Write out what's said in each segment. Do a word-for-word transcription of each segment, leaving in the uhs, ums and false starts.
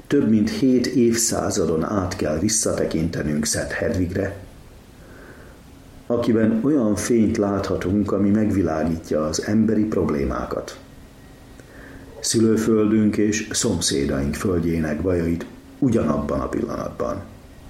több mint hét évszázadon át kell visszatekintenünk Szent Hedvigre, akiben olyan fényt láthatunk, ami megvilágítja az emberi problémákat. Szülőföldünk és szomszédaink földjének bajait ugyanabban a pillanatban.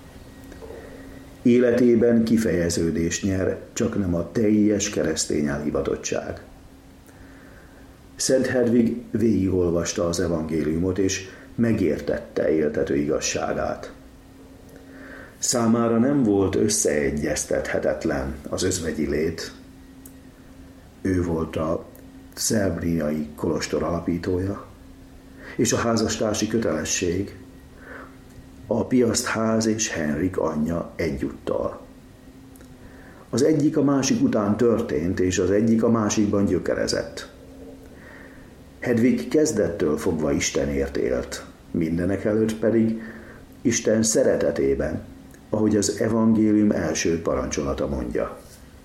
Életében kifejeződést nyer, csak nem a teljes keresztény elhivatottság. Szent Hedvig végigolvasta az evangéliumot, és megértette éltető igazságát. Számára nem volt összeegyeztethetetlen az özvegyi lét. Ő volt a Szelbrinai kolostor alapítója, és a házastársi kötelesség, a Piasztház és Henrik anyja egyúttal. Az egyik a másik után történt, és az egyik a másikban gyökerezett. Hedvig kezdettől fogva Istenért élt, mindenek előtt pedig Isten szeretetében, ahogy az evangélium első parancsolata mondja.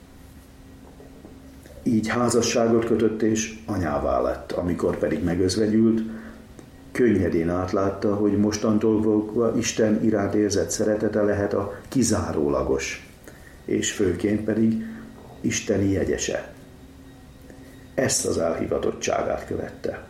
Így házasságot kötött és anyává lett, amikor pedig megözvegyült, könnyedén átlátta, hogy mostantól fogva Isten iránt érzett szeretete lehet a kizárólagos, és főként pedig isteni jegyese. Ezt az elhivatottságát követte.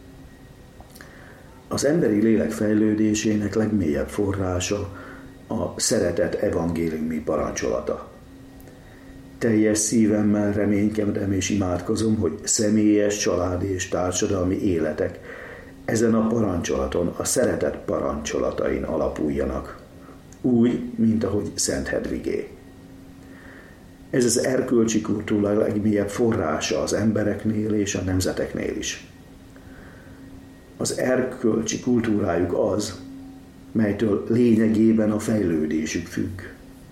Az emberi lélek fejlődésének legmélyebb forrása a szeretet evangéliumi parancsolata. Teljes szívemmel reménykedem és imádkozom, hogy személyes, családi és társadalmi életek ezen a parancsolaton, a szeretet parancsolatain alapuljanak, úgy, mint ahogy Szent Hedvigé. Ez az erkölcsi kultúra legmélyebb forrása az embereknél és a nemzeteknél is. Az erkölcsi kultúrájuk az, melytől lényegében a fejlődésük függ.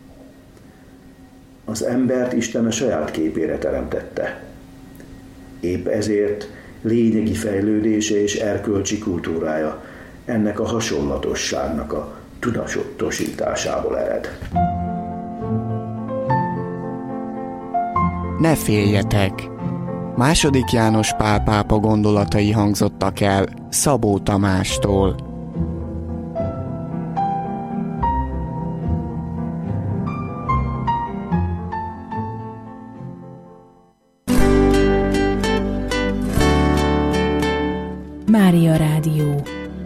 Az embert Isten a saját képére teremtette. Épp ezért lényegi fejlődése és erkölcsi kultúrája ennek a hasonlatosságnak a tudatosításából ered. Ne féljetek! Második János Pál pápa gondolatai hangzottak el Szabó Tamástól. Mária Rádió.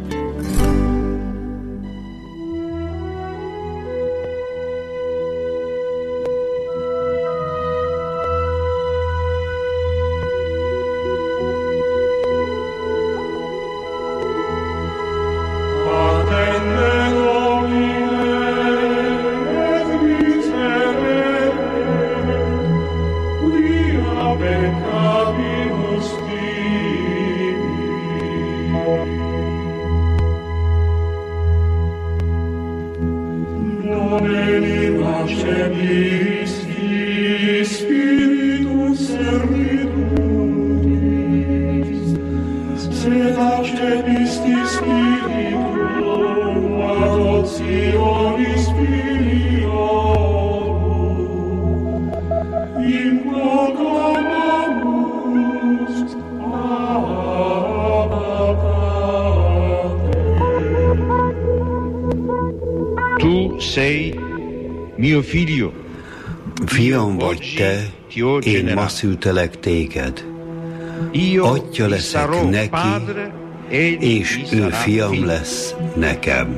Fiam vagy te, én ma szültelek téged. Atya leszek neki, és ő fiam lesz nekem.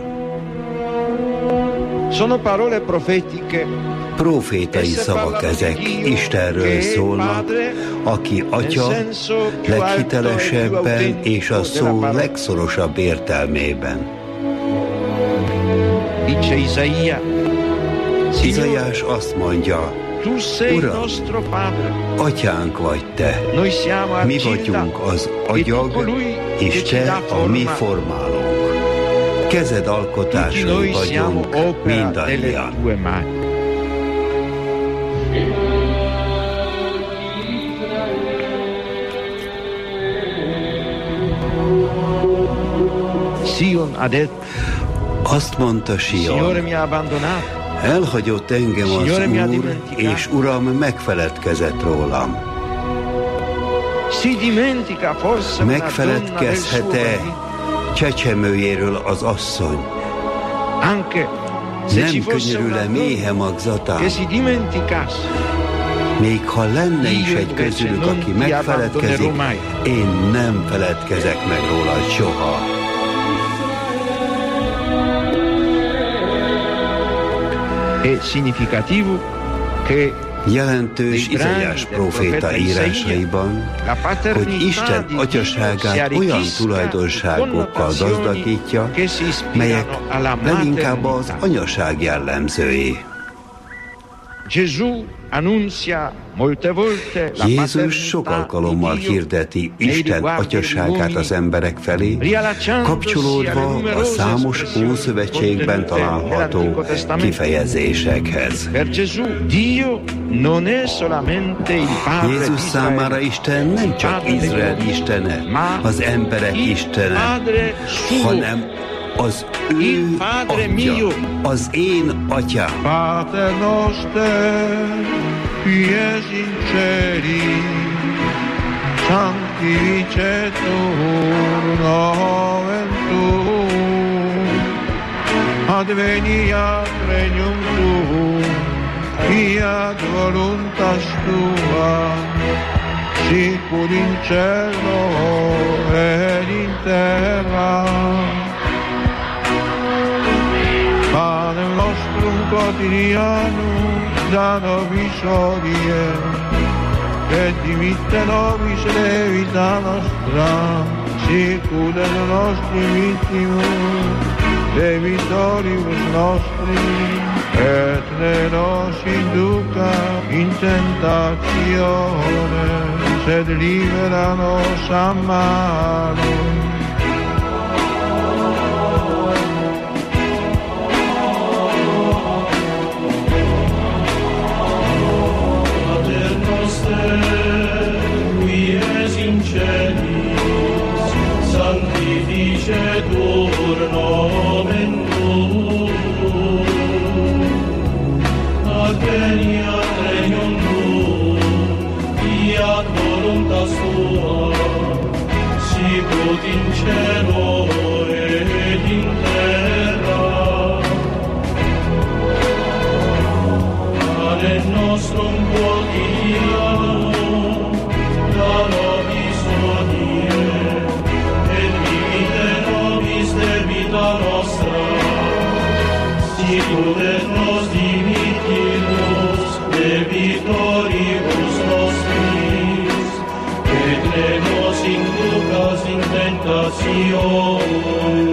Profétai szavak ezek, Istenről szólnak, aki atya leghitelesebben és a szó legszorosabb értelmében. Izaiás azt mondja, Uram, atyánk vagy te, mi vagyunk az agyag, és te a mi formálónk. Kezed alkotásai vagyunk mindannyian. Azt mondta Sion, elhagyott engem az Úr, és Uram megfeledkezett rólam. Megfeledkezhet-e csecsemőjéről az asszony. Nem könyörül-e méhe magzatán? Még ha lenne is egy közülük, aki megfeledkezik, én nem feledkezek meg rólad soha. Jelentős Izaiás próféta írásaiban, hogy Isten atyaságát olyan tulajdonságokkal gazdagítja, melyek leginkább az anyaság jellemzői. Jézus sok alkalommal hirdeti Isten atyaságát az emberek felé, kapcsolódva a számos Ószövetségben található kifejezésekhez. Jézus számára Isten nem csak Izrael istene, az emberek istene, hanem az ő atya, az én atyám. Pater noster, qui es in celi, sanctificetur nomen tuum, adveniat regnum tuum, fiat voluntas tua, sicur in cielo et in terra. Panem nostrum quotidianum da nobis hodie, et dimitte nobis debita nostra, sicut et nostri vittimus debitoribus nostri, et ne nos induca in tentatione, sed libera nos a malo. Sanctificetur nomen tuum, adveniat regnum tuum, fiat voluntas tua, sicut in cielo et in terra. Panem nostrum quotidianum da nobis hodie, debita nostra, sicut et nos dimittimus debitoribus nostris, et ne nos inducas in tentatione,